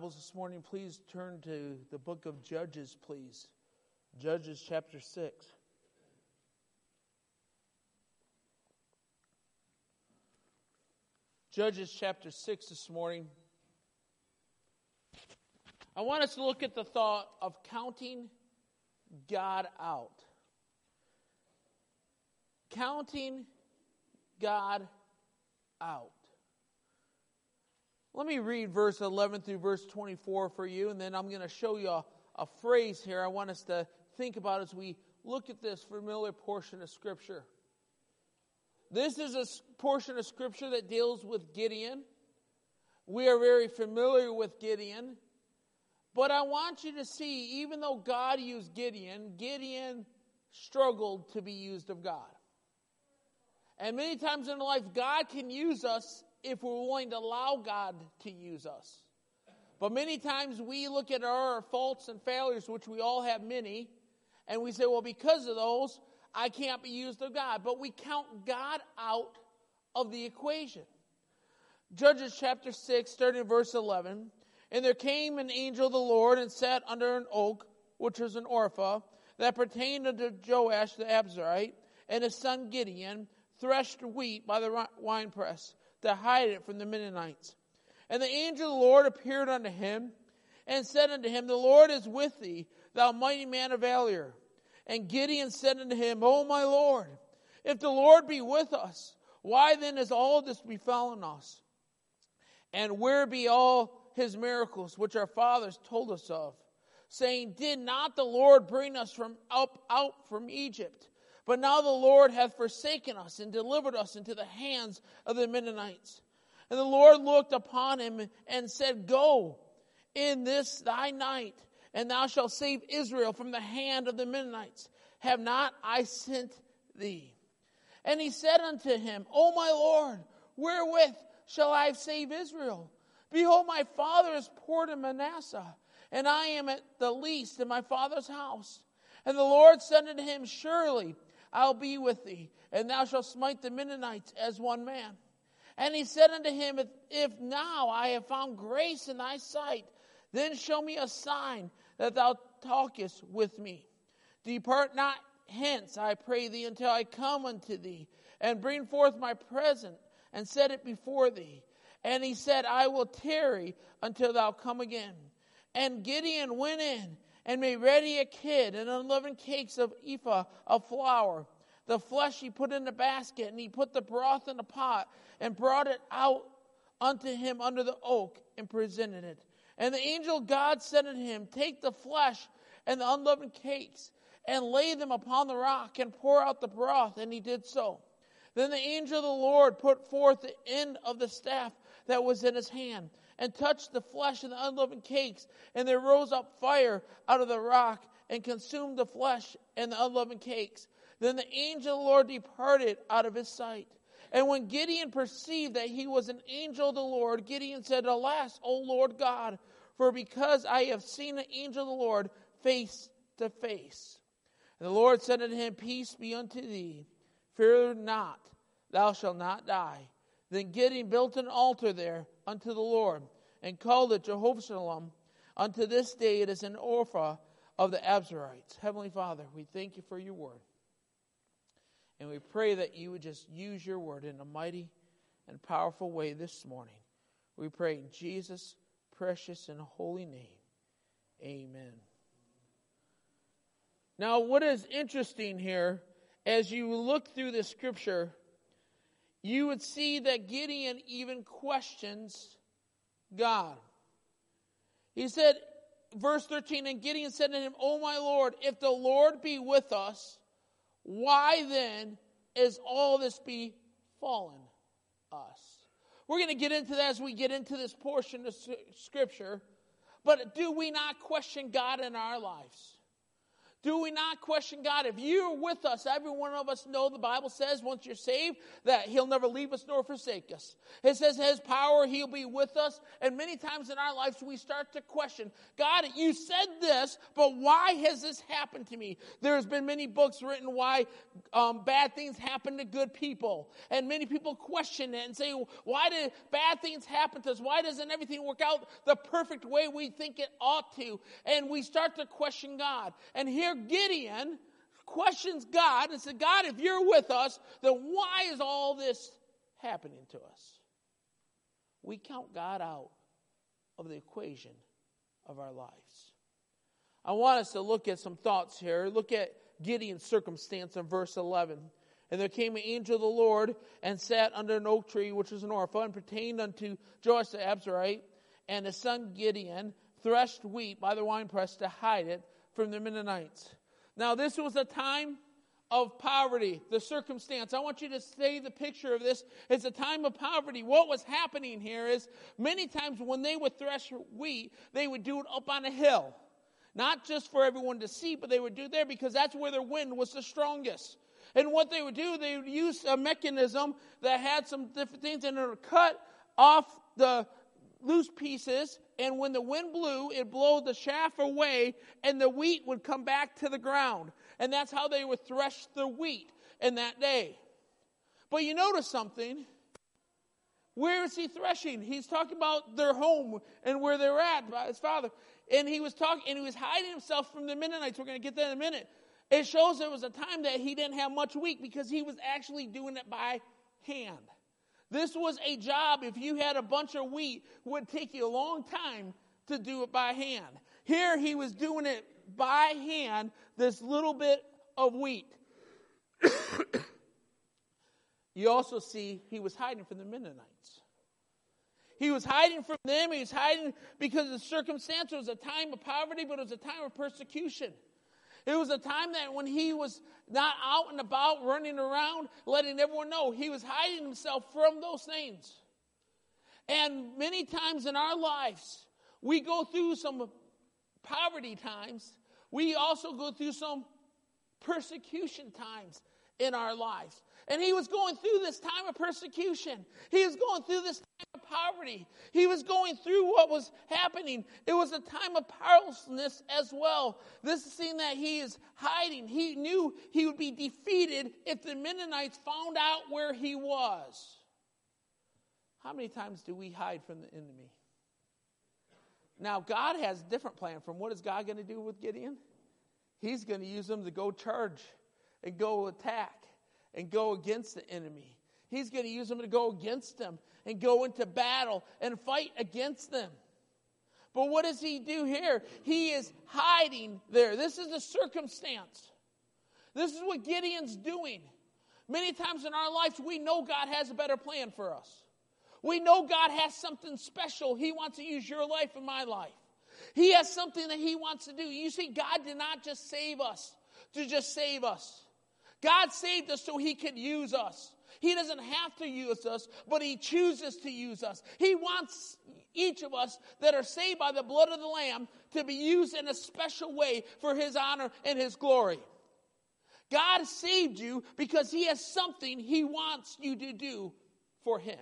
Bibles this morning, please turn to the book of Judges, please. Judges chapter 6. Judges chapter 6 this morning. I want us to look at the thought of counting God out. Counting God out. Let me read verse 11 through verse 24 for you, and then I'm going to show you a phrase here I want us to think about as we look at this familiar portion of Scripture. This is a portion of Scripture that deals with Gideon. We are very familiar with Gideon. But I want you to see, even though God used Gideon, Gideon struggled to be used of God. And many times in life, God can use us if we're willing to allow God to use us. But many times we look at our faults and failures, which we all have many, and we say, well, because of those, I can't be used of God. But we count God out of the equation. Judges chapter 6, starting in verse 11. And there came an angel of the Lord and sat under an oak, which was an Orpha, that pertained unto Joash the Abzerite, and his son Gideon threshed wheat by the winepress, to hide it from the Midianites. And the angel of the Lord appeared unto him, and said unto him, The Lord is with thee, thou mighty man of valor. And Gideon said unto him, O my Lord, if the Lord be with us, why then is all this befallen us? And where be all his miracles, which our fathers told us of, saying, Did not the Lord bring us out from Egypt? But now the Lord hath forsaken us and delivered us into the hands of the Midianites. And the Lord looked upon him and said, Go in this thy night, and thou shalt save Israel from the hand of the Midianites. Have not I sent thee? And he said unto him, O my Lord, wherewith shall I save Israel? Behold, my father is poor in Manasseh, and I am at the least in my father's house. And the Lord said unto him, Surely I'll be with thee, and thou shalt smite the Midianites as one man. And he said unto him, If now I have found grace in thy sight, then show me a sign that thou talkest with me. Depart not hence, I pray thee, until I come unto thee, and bring forth my present, and set it before thee. And he said, I will tarry until thou come again. And Gideon went in, and made ready a kid and unleavened cakes of ephah of flour. The flesh he put in a basket, and he put the broth in a pot, and brought it out unto him under the oak, and presented it. And the angel of God said unto him, Take the flesh and the unleavened cakes, and lay them upon the rock, and pour out the broth. And he did so. Then the angel of the Lord put forth the end of the staff that was in his hand, and touched the flesh and the unleavened cakes, and there rose up fire out of the rock, and consumed the flesh and the unleavened cakes. Then the angel of the Lord departed out of his sight. And when Gideon perceived that he was an angel of the Lord, Gideon said, Alas, O Lord God, for because I have seen the angel of the Lord face to face. And the Lord said unto him, Peace be unto thee. Fear not, thou shalt not die. Then Gideon built an altar there unto the Lord, and called it Jehoshaphat. Unto this day it is an Orpha of the Abzerites. Heavenly Father, we thank you for your word. And we pray that you would just use your word in a mighty and powerful way this morning. We pray in Jesus' precious and holy name. Amen. Now, what is interesting here, as you look through the scripture, you would see that Gideon even questions God. He said, verse 13, And Gideon said to him, O my Lord, if the Lord be with us, why then is all this befallen us? We're going to get into that as we get into this portion of Scripture. But do we not question God in our lives? Do we not question God? If you're with us, every one of us know the Bible says once you're saved that He'll never leave us nor forsake us. It says His power, He'll be with us. And many times in our lives we start to question, God, you said this, but why has this happened to me? There's been many books written why bad things happen to good people. And many people question it and say, why did bad things happen to us? Why doesn't everything work out the perfect way we think it ought to? And we start to question God. And here Gideon questions God and said, God, if you're with us, then why is all this happening to us? We count God out of the equation of our lives. I want us to look at some thoughts here. Look at Gideon's circumstance in verse 11. And there came an angel of the Lord and sat under an oak tree, which was an Ophrah, and pertained unto Joash the Abiezrite, and his son Gideon threshed wheat by the winepress to hide it from the Midianites. Now this was a time of poverty, the circumstance. I want you to say the picture of this. It's a time of poverty. What was happening here is many times when they would thresh wheat, they would do it up on a hill. Not just for everyone to see, but they would do it there because that's where their wind was the strongest. And what they would do, they would use a mechanism that had some different things, and it would cut off the loose pieces, and when the wind blew, it blew the chaff away, and the wheat would come back to the ground. And that's how they would thresh the wheat in that day. But you notice something. Where is he threshing? He's talking about their home and where they're at by his father. And he was hiding himself from the Midianites. We're going to get that in a minute. It shows there was a time that he didn't have much wheat because he was actually doing it by hand. This was a job, if you had a bunch of wheat, would take you a long time to do it by hand. Here he was doing it by hand, this little bit of wheat. You also see he was hiding from the Midianites. He was hiding from them. He was hiding because of the circumstance. It was a time of poverty, but it was a time of persecution. It was a time that when he was not out and about, running around, letting everyone know, he was hiding himself from those things. And many times in our lives, we go through some poverty times. We also go through some persecution times in our lives. And he was going through this time of persecution. He was going through this time of poverty. He was going through what was happening. It was a time of powerlessness as well. This is seeing that he is hiding. He knew he would be defeated if the Midianites found out where he was. How many times do we hide from the enemy? Now, God has a different plan from what is God going to do with Gideon? He's going to use him to go charge and go attack and go against the enemy. He's going to use them to go against them and go into battle and fight against them. But what does he do here? He is hiding there. This is the circumstance. This is what Gideon's doing. Many times in our lives, we know God has a better plan for us. We know God has something special. He wants to use your life and my life. He has something that he wants to do. You see, God did not just save us to just save us. God saved us so he could use us. He doesn't have to use us, but he chooses to use us. He wants each of us that are saved by the blood of the Lamb to be used in a special way for his honor and his glory. God saved you because he has something he wants you to do for him.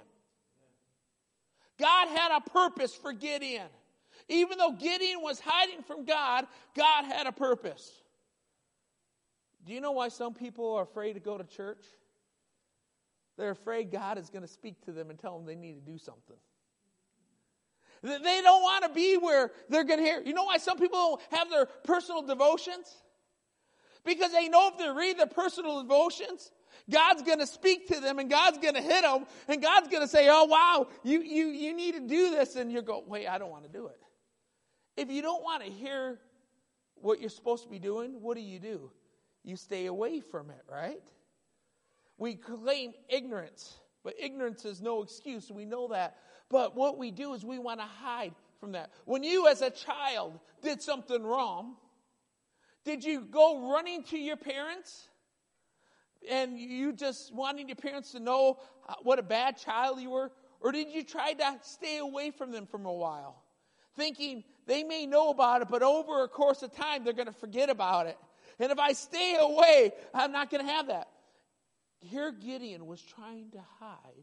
God had a purpose for Gideon. Even though Gideon was hiding from God, God had a purpose. Do you know why some people are afraid to go to church? They're afraid God is going to speak to them and tell them they need to do something. They don't want to be where they're going to hear. You know why some people don't have their personal devotions? Because they know if they read their personal devotions, God's going to speak to them and God's going to hit them and God's going to say, oh, wow, you need to do this. And you go, wait, I don't want to do it. If you don't want to hear what you're supposed to be doing, what do? You stay away from it, right? We claim ignorance, but ignorance is no excuse. We know that. But what we do is we want to hide from that. When you as a child did something wrong, did you go running to your parents and you just wanting your parents to know what a bad child you were? Or did you try to stay away from them for a while, thinking they may know about it, but over a course of time they're going to forget about it? And if I stay away, I'm not going to have that. Here Gideon was trying to hide.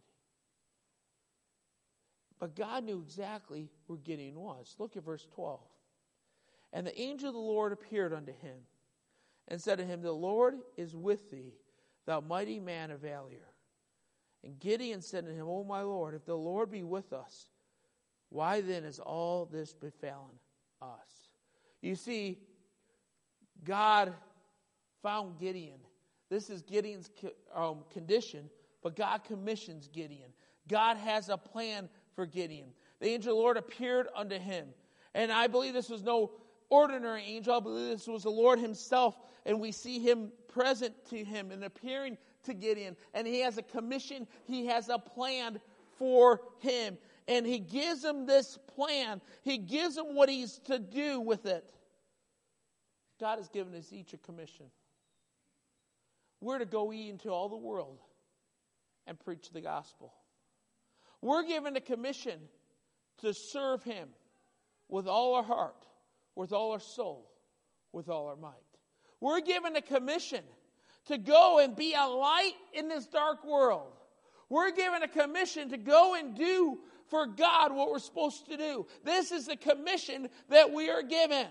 But God knew exactly where Gideon was. Look at verse 12. And the angel of the Lord appeared unto him and said to him, the Lord is with thee, thou mighty man of valor. And Gideon said to him, O my Lord, if the Lord be with us, why then is all this befallen us? You see, God found Gideon. This is Gideon's condition, but God commissions Gideon. God has a plan for Gideon. The angel of the Lord appeared unto him. And I believe this was no ordinary angel. I believe this was the Lord himself. And we see him present to him and appearing to Gideon. And he has a commission. He has a plan for him. And he gives him this plan. He gives him what he's to do with it. God has given us each a commission. We're to go ye into all the world and preach the gospel. We're given a commission to serve him with all our heart, with all our soul, with all our might. We're given a commission to go and be a light in this dark world. We're given a commission to go and do for God what we're supposed to do. This is the commission that we are given.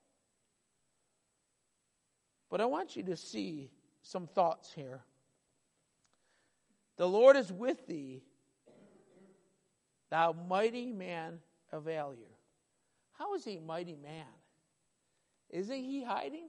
But I want you to see some thoughts here. The Lord is with thee, thou mighty man of valor. How is he a mighty man? Isn't he hiding?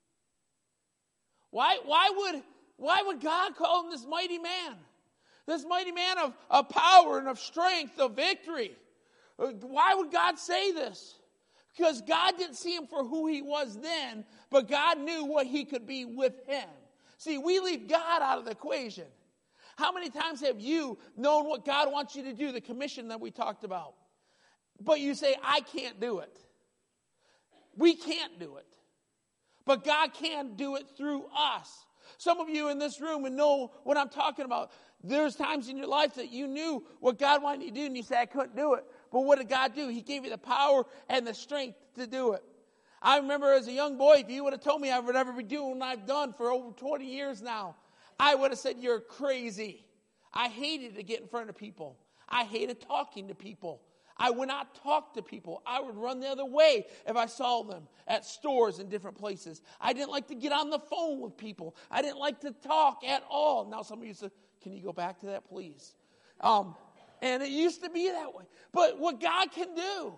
Why would God call him this mighty man? This mighty man of power and of strength, of victory. Why would God say this? Because God didn't see him for who he was then, but God knew what he could be with him. See, we leave God out of the equation. How many times have you known what God wants you to do, the commission that we talked about? But you say, I can't do it. We can't do it. But God can do it through us. Some of you in this room would know what I'm talking about. There's times in your life that you knew what God wanted you to do and you said, I couldn't do it. But what did God do? He gave you the power and the strength to do it. I remember as a young boy, if you would have told me I would ever be doing what I've done for over 20 years now, I would have said, you're crazy. I hated to get in front of people. I hated talking to people. I would not talk to people. I would run the other way if I saw them at stores and different places. I didn't like to get on the phone with people. I didn't like to talk at all. Now some of you say, can you go back to that, please? And it used to be that way. But what God can do,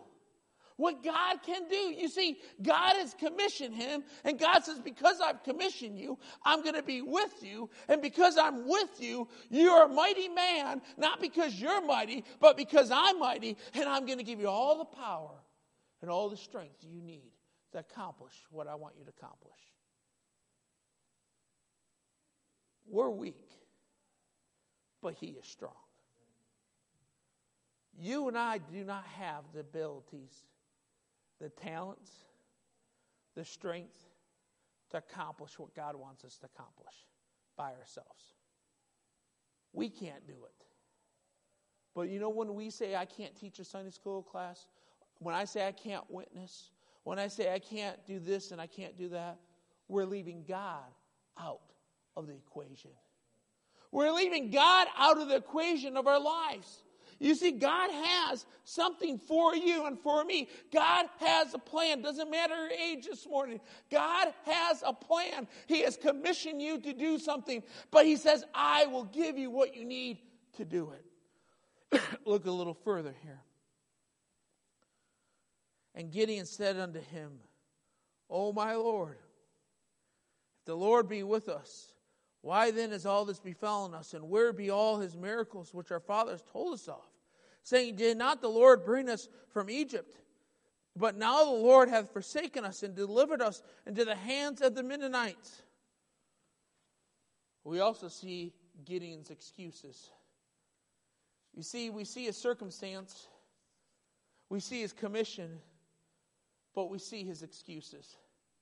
you see, God has commissioned him, and God says, because I've commissioned you, I'm going to be with you, and because I'm with you, you're a mighty man, not because you're mighty, but because I'm mighty, and I'm going to give you all the power and all the strength you need to accomplish what I want you to accomplish. We're weak, but he is strong. You and I do not have the abilities, the talents, the strength to accomplish what God wants us to accomplish by ourselves. We can't do it. But you know, when we say I can't teach a Sunday school class, when I say I can't witness, when I say I can't do this and I can't do that, we're leaving God out of the equation. We're leaving God out of the equation of our lives. You see, God has something for you and for me. God has a plan. Doesn't matter your age this morning. God has a plan. He has commissioned you to do something. But he says, I will give you what you need to do it. Look a little further here. And Gideon said unto him, O my Lord, if the Lord be with us, why then is all this befallen us? And where be all his miracles which our fathers told us of? Saying, did not the Lord bring us from Egypt? But now the Lord hath forsaken us and delivered us into the hands of the Midianites. We also see Gideon's excuses. You see, we see his circumstance. We see his commission. But we see his excuses.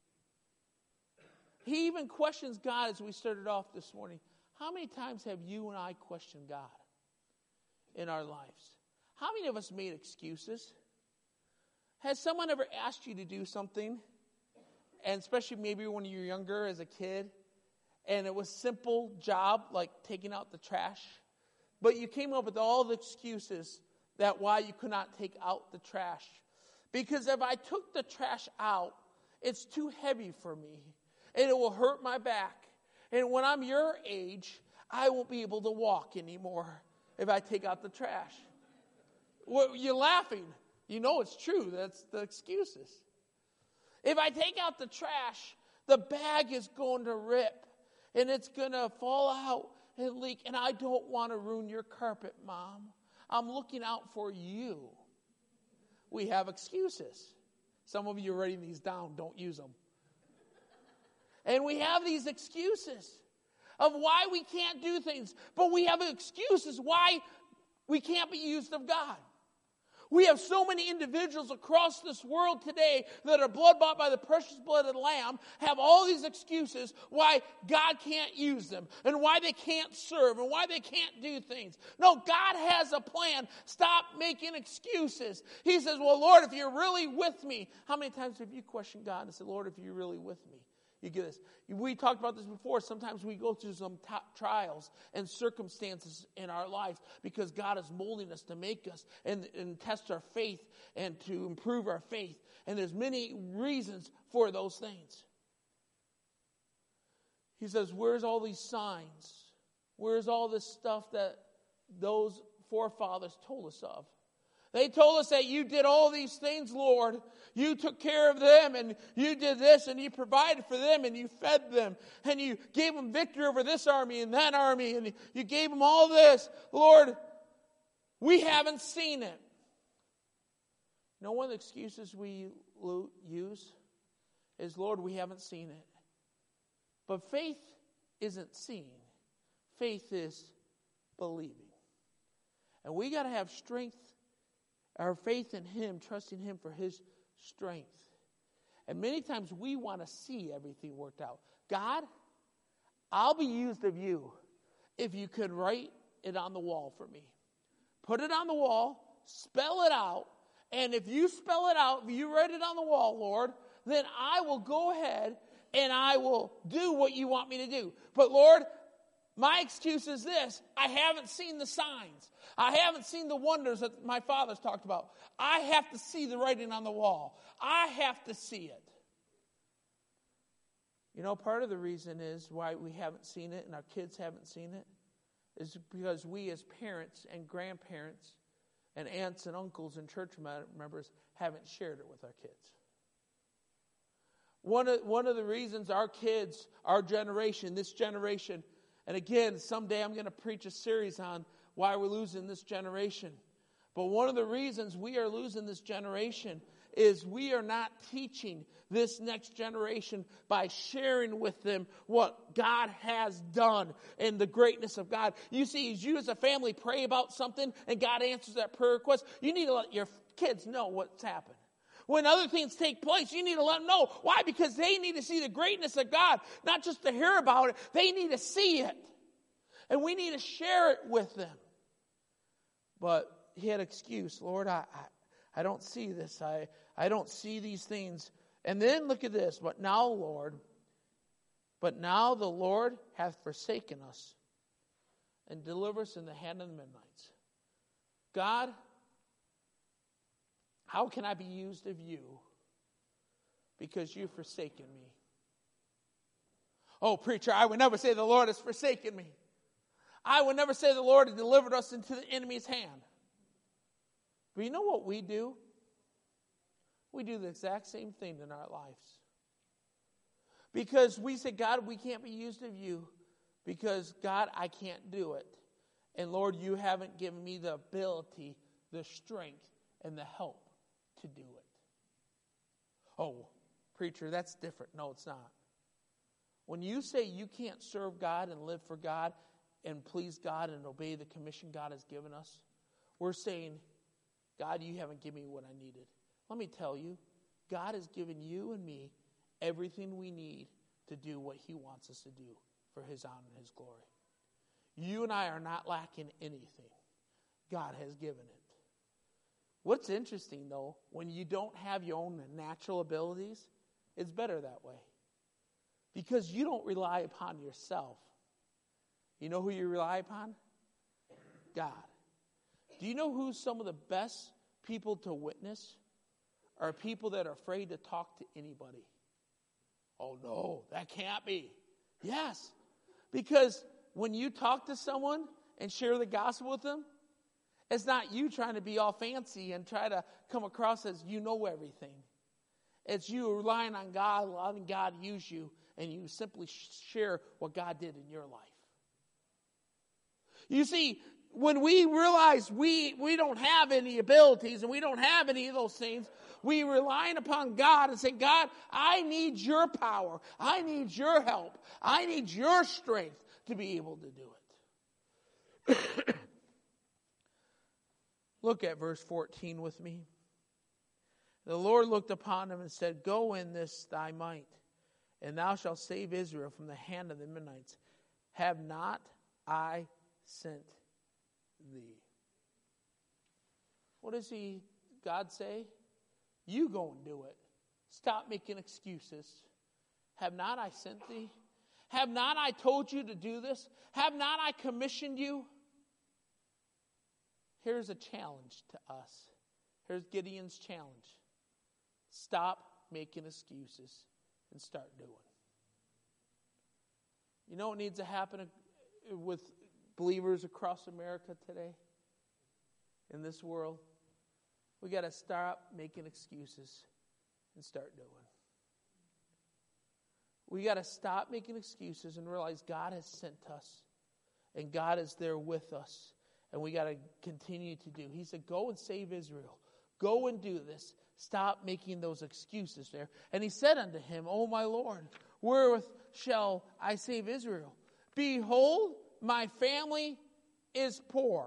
He even questions God as we started off this morning. How many times have you and I questioned God in our lives? How many of us made excuses? Has someone ever asked you to do something and especially maybe when you're younger as a kid, and it was simple job like taking out the trash, but you came up with all the excuses that why you could not take out the trash. Because if I took the trash out, it's too heavy for me, and it will hurt my back. And when I'm your age, I won't be able to walk anymore if I take out the trash. Well, you're laughing. You know it's true. That's the excuses. If I take out the trash, the bag is going to rip, and it's going to fall out and leak, and I don't want to ruin your carpet, Mom. I'm looking out for you. We have excuses. Some of you are writing these down. Don't use them. And we have these excuses of why we can't do things. But we have excuses why we can't be used of God. We have so many individuals across this world today that are blood-bought by the precious blood of the Lamb, have all these excuses why God can't use them and why they can't serve and why they can't do things. No, God has a plan. Stop making excuses. He says, well, Lord, if you're really with me. How many times have you questioned God and said, Lord, if you're really with me? You get this. We talked about this before. Sometimes we go through some trials and circumstances in our life because God is molding us to make us and test our faith and to improve our faith. And there's many reasons for those things. He says, where's all these signs? Where's all this stuff that those forefathers told us of? They told us that you did all these things, Lord. You took care of them, and you did this, and you provided for them, and you fed them, and you gave them victory over this army and that army, and you gave them all this. Lord, we haven't seen it. You know, one of the excuses we use is, Lord, we haven't seen it. But faith isn't seeing. Faith is believing. And we got to have strength. Our faith in Him, trusting Him for His strength. And many times we want to see everything worked out. God, I'll be used of you if you could write it on the wall for me. Put it on the wall, spell it out, and if you spell it out, if you write it on the wall, Lord, then I will go ahead and I will do what you want me to do. But Lord, my excuse is this: I haven't seen the signs. I haven't seen the wonders that my fathers talked about. I have to see the writing on the wall. I have to see it. You know, part of the reason is why we haven't seen it and our kids haven't seen it is because we as parents and grandparents and aunts and uncles and church members haven't shared it with our kids. One of the reasons our kids, our generation, this generation, and again, someday I'm going to preach a series on why we're losing this generation. But one of the reasons we are losing this generation is we are not teaching this next generation by sharing with them what God has done and the greatness of God. You see, as you as a family pray about something and God answers that prayer request, you need to let your kids know what's happened. When other things take place, you need to let them know. Why? Because they need to see the greatness of God, not just to hear about it. They need to see it. And we need to share it with them. But he had an excuse. Lord, I don't see this. I don't see these things. And then look at this. But now the Lord hath forsaken us and delivered us in the hand of the Midianites. God, how can I be used of you? Because you've forsaken me. Oh, preacher, I would never say the Lord has forsaken me. I would never say the Lord has delivered us into the enemy's hand. But you know what we do? We do the exact same thing in our lives. Because we say, God, we can't be used of you. Because, God, I can't do it. And, Lord, you haven't given me the ability, the strength, and the help to do it. Oh, preacher, that's different. No, it's not. When you say you can't serve God and live for God and please God and obey the commission God has given us, we're saying, God, you haven't given me what I needed. Let me tell you, God has given you and me everything we need to do what he wants us to do for his honor and his glory. You and I are not lacking anything. God has given it. What's interesting, though, when you don't have your own natural abilities, It's better that way. Because you don't rely upon yourself. You know who you rely upon? God. Do you know who some of the best people to witness are? People that are afraid to talk to anybody. Oh no, that can't be. Yes. Because when you talk to someone and share the gospel with them, it's not you trying to be all fancy and try to come across as you know everything. It's you relying on God, letting God use you, and you simply share what God did in your life. You see, when we realize we don't have any abilities and we don't have any of those things, we relying upon God and say, God, I need your power. I need your help. I need your strength to be able to do it. Look at verse 14 with me. The Lord looked upon him and said, go in this thy might, and thou shalt save Israel from the hand of the Midianites. Have not I sent thee? What does God say? You go and do it. Stop making excuses. Have not I sent thee? Have not I told you to do this? Have not I commissioned you? Here's a challenge to us. Here's Gideon's challenge. Stop making excuses and start doing. You know what needs to happen with believers across America today? In this world? We got to stop making excuses and start doing. We got to stop making excuses and realize God has sent us. And God is there with us. And we got to continue to do. He said, go and save Israel. Go and do this. Stop making those excuses there. And he said unto him, O my Lord, wherewith shall I save Israel? Behold, my family is poor,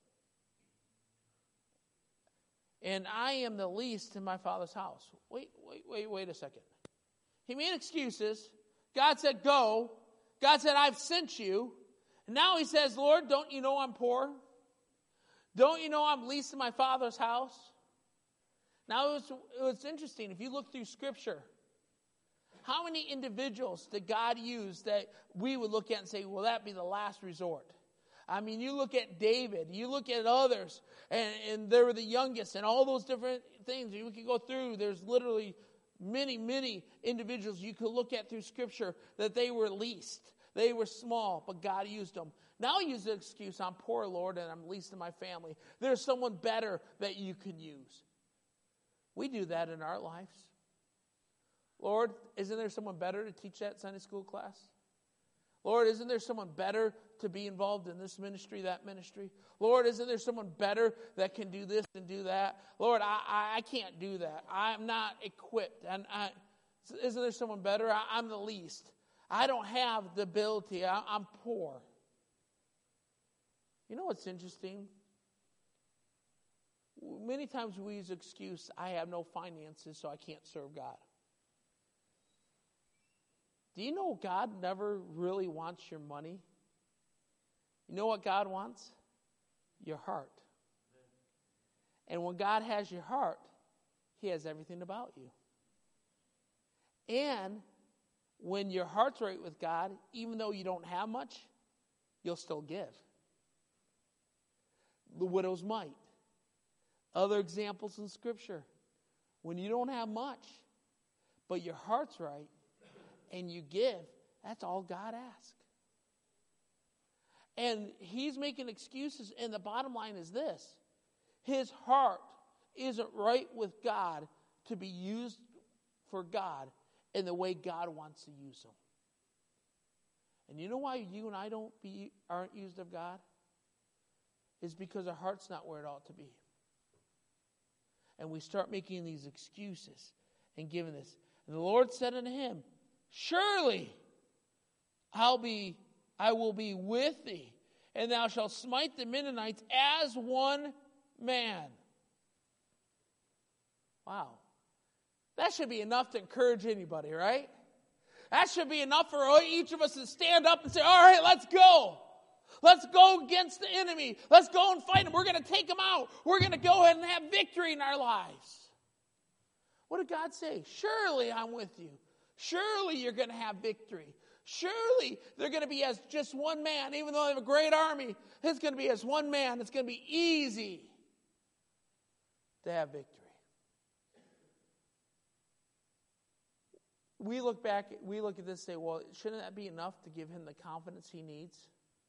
and I am the least in my father's house. Wait a second. He made excuses. God said, go. God said, I've sent you. And now he says, Lord, don't you know I'm poor? Don't you know I'm least in my father's house? Now, it was interesting. If you look through Scripture, how many individuals did God use that we would look at and say, well, that'd be the last resort? I mean, you look at David, you look at others, and they were the youngest, and all those different things. You could go through. There's literally many, many individuals you could look at through Scripture that they were least. They were small, but God used them. Now use the excuse, I'm poor, Lord, and I'm least in my family. There's someone better that you can use. We do that in our lives. Lord, isn't there someone better to teach that Sunday school class? Lord, isn't there someone better to be involved in this ministry, that ministry? Lord, isn't there someone better that can do this and do that? Lord, I can't do that. I'm not equipped. And isn't there someone better? I'm the least. I don't have the ability. I'm poor. You know what's interesting? Many times we use the excuse, I have no finances, so I can't serve God. Do you know God never really wants your money? You know what God wants? Your heart. And when God has your heart, He has everything about you. And when your heart's right with God, even though you don't have much, you'll still give. The widow's mite. Other examples in Scripture. When you don't have much, but your heart's right, and you give, that's all God asks. And he's making excuses, and the bottom line is this. His heart isn't right with God to be used for God in the way God wants to use him. And you know why you and I aren't used of God? It's because our heart's not where it ought to be. And we start making these excuses and giving this. And the Lord said unto him, surely I will be with thee, and thou shalt smite the Midianites as one man. Wow. That should be enough to encourage anybody, right? That should be enough for each of us to stand up and say, all right, let's go. Let's go against the enemy. Let's go and fight him. We're going to take him out. We're going to go ahead and have victory in our lives. What did God say? Surely I'm with you. Surely you're going to have victory. Surely they're going to be as just one man. Even though they have a great army, it's going to be as one man. It's going to be easy to have victory. We look at this and say, well, shouldn't that be enough to give him the confidence he needs?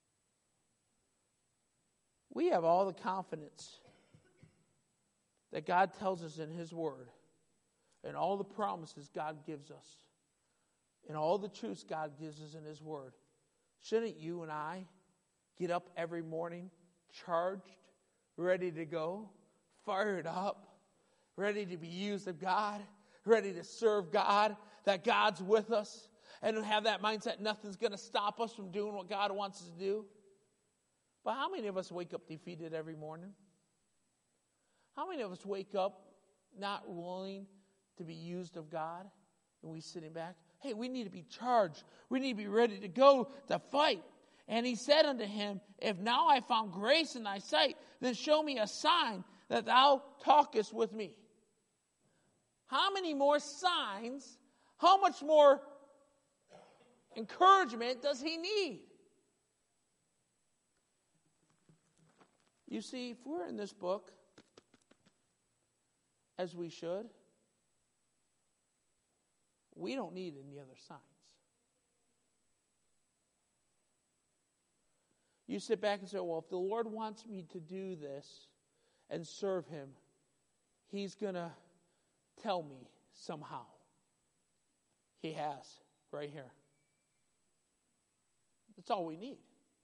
We have all the confidence that God tells us in his word, and all the promises God gives us, and all the truths God gives us in his word. Shouldn't you and I get up every morning charged, ready to go, fired up, ready to be used of God, ready to serve God, that God's with us, and have that mindset nothing's going to stop us from doing what God wants us to do? But how many of us wake up defeated every morning? How many of us wake up not willing to be used of God, and we sitting back? Hey, we need to be charged. We need to be ready to go to fight. And he said unto him, if now I found grace in thy sight, then show me a sign that thou talkest with me. How many more signs, how much more encouragement does he need? You see, if we're in this book, as we should, we don't need any other signs. You sit back and say, well, if the Lord wants me to do this and serve him, he's going to tell me somehow. He has, right here. That's all we need.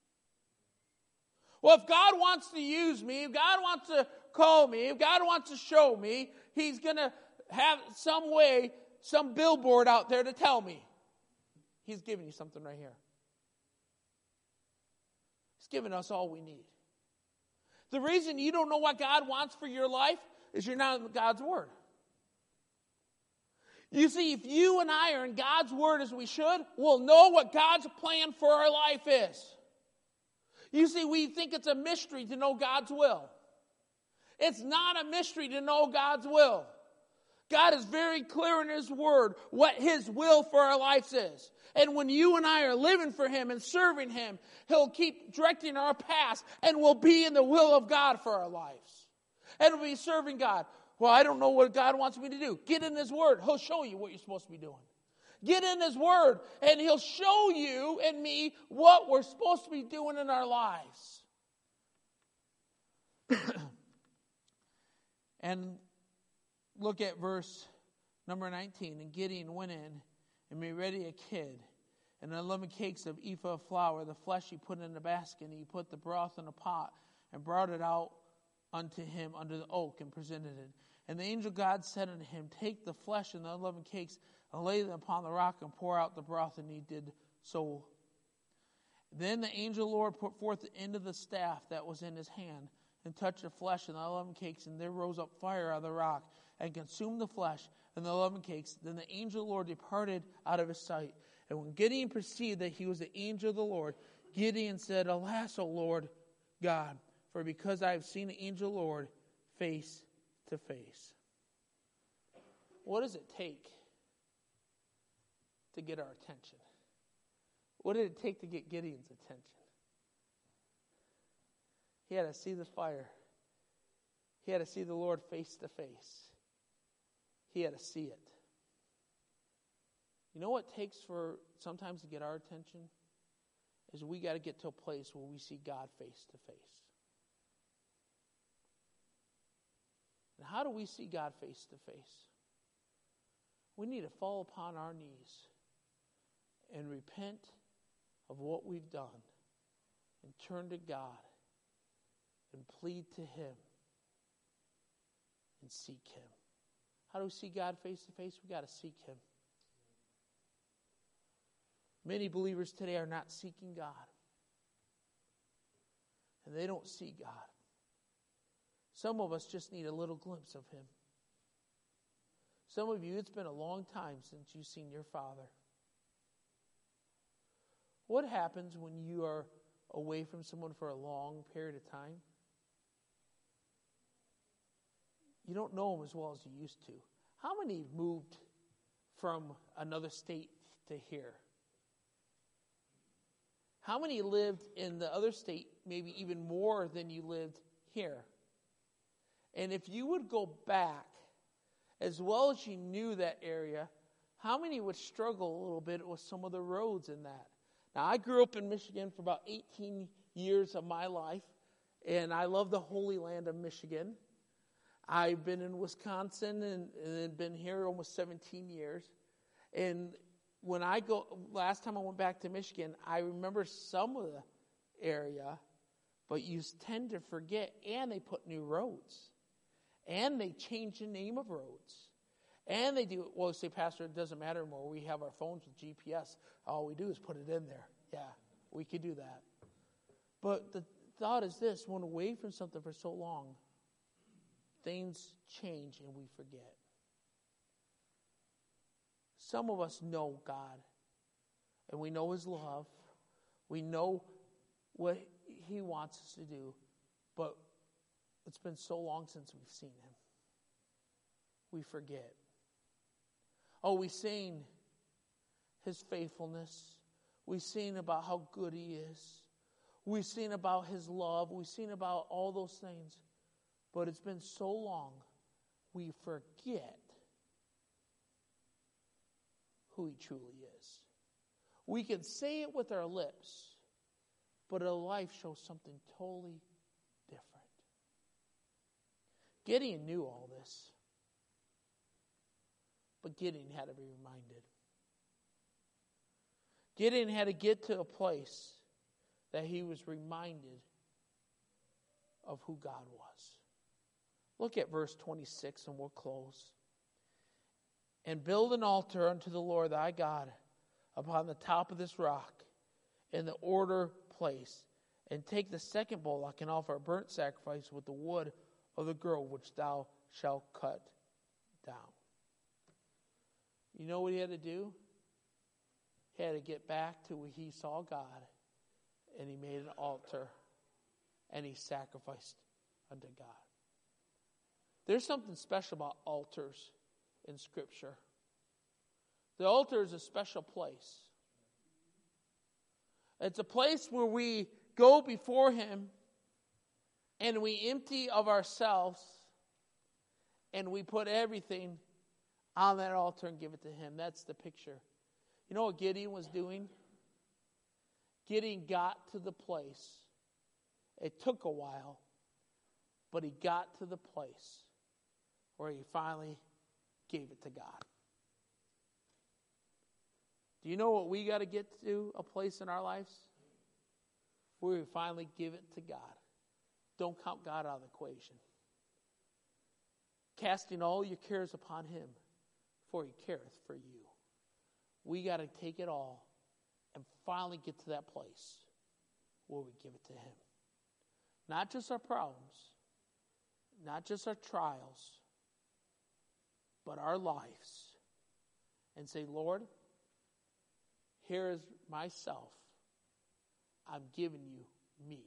Well, if God wants to use me, if God wants to call me, if God wants to show me, he's going to have some way, some billboard out there to tell me. He's giving you something right here. He's given us all we need. The reason you don't know what God wants for your life is you're not in God's Word. You see, if you and I are in God's Word as we should, we'll know what God's plan for our life is. You see, we think it's a mystery to know God's will. It's not a mystery to know God's will. God is very clear in his word what his will for our lives is. And when you and I are living for him and serving him, he'll keep directing our paths and we'll be in the will of God for our lives. And we'll be serving God. Well, I don't know what God wants me to do. Get in his word. He'll show you what you're supposed to be doing. Get in his word and he'll show you and me what we're supposed to be doing in our lives. And look at verse number 19. And Gideon went in and made ready a kid and 11 cakes of ephah of flour. The flesh he put in a basket, and he put the broth in a pot and brought it out unto him under the oak and presented it. And the angel God said unto him, take the flesh and the 11 cakes and lay them upon the rock and pour out the broth. And he did so. Then the angel Lord put forth the end of the staff that was in his hand and touched the flesh and the 11 cakes. And there rose up fire out of the rock and consumed the flesh and the 11 cakes. Then the angel Lord departed out of his sight. And when Gideon perceived that he was the angel of the Lord, Gideon said, alas, O Lord God, for because I have seen the angel Lord face to face. What does it take to get our attention? What did it take to get Gideon's attention? He had to see the fire. He had to see the Lord face to face. He had to see it. You know what it takes for sometimes to get our attention? Is we got to get to a place where we see God face to face. And how do we see God face to face? We need to fall upon our knees and repent of what we've done and turn to God and plead to him and seek him. How do we see God face to face? We got to seek him. Many believers today are not seeking God. And they don't see God. Some of us just need a little glimpse of him. Some of you, it's been a long time since you've seen your Father. What happens when you are away from someone for a long period of time? You don't know them as well as you used to. How many moved from another state to here? How many lived in the other state maybe even more than you lived here? And if you would go back, as well as you knew that area, how many would struggle a little bit with some of the roads in that? Now, I grew up in Michigan for about 18 years of my life, and I love the Holy Land of Michigan. I've been in Wisconsin and been here almost 17 years. And last time I went back to Michigan, I remember some of the area, but you tend to forget, and they put new roads. And they change the name of roads. And they do, well, say, Pastor, it doesn't matter anymore. We have our phones with GPS. All we do is put it in there. Yeah, we could do that. But the thought is this, when away from something for so long, things change and we forget. Some of us know God, and we know His love. We know what He wants us to do, but it's been so long since we've seen Him. We forget. Oh, we sing His faithfulness. We've seen about how good He is. We've seen about His love. We've seen about all those things. But it's been so long, we forget who He truly is. We can say it with our lips, but our life shows something totally different. Gideon knew all this, but Gideon had to be reminded. Gideon had to get to a place that he was reminded of who God was. Look at verse 26 and we'll close. And build an altar unto the Lord thy God upon the top of this rock in the order place. And take the second bullock and offer a burnt sacrifice with the wood of the grove which thou shalt cut down. You know what he had to do? He had to get back to where he saw God, and he made an altar, and he sacrificed unto God. There's something special about altars in Scripture. The altar is a special place. It's a place where we go before Him, and we empty of ourselves, and we put everything on that altar and give it to Him. That's the picture. You know what Gideon was doing? Gideon got to the place. It took a while, but he got to the place where he finally gave it to God. Do you know what we got to get to? A place in our lives where we finally give it to God. Don't count God out of the equation. Casting all your cares upon Him, for He careth for you. We got to take it all and finally get to that place where we give it to Him. Not just our problems, not just our trials, but our lives. And say, Lord, here is myself. I'm giving you me.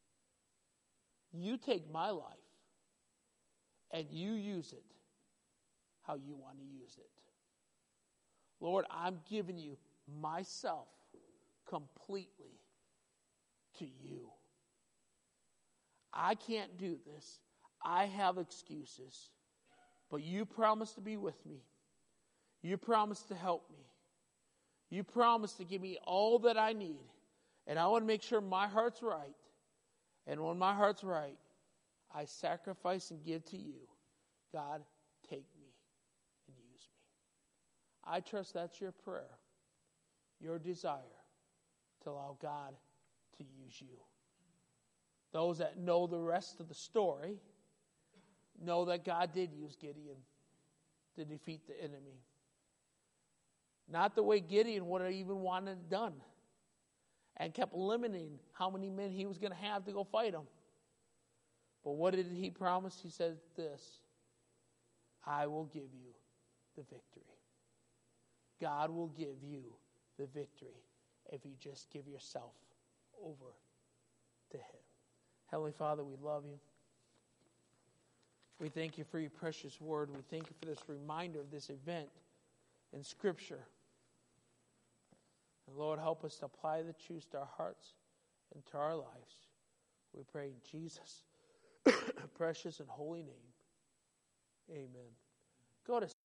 You take my life and you use it how you want to use it. Lord, I'm giving you myself completely to you. I can't do this. I have excuses. But you promised to be with me. You promised to help me. You promised to give me all that I need. And I want to make sure my heart's right. And when my heart's right, I sacrifice and give to you. God, take me and use me. I trust that's your prayer, your desire to allow God to use you. Those that know the rest of the story know that God did use Gideon to defeat the enemy. Not the way Gideon would have even wanted it done, and kept limiting how many men he was going to have to go fight him. But what did he promise? He said this: I will give you the victory. God will give you the victory if you just give yourself over to Him. Heavenly Father, we love you. We thank you for your precious word. We thank you for this reminder of this event in Scripture. And Lord, help us to apply the truth to our hearts and to our lives. We pray in Jesus' precious and holy name. Amen. Go to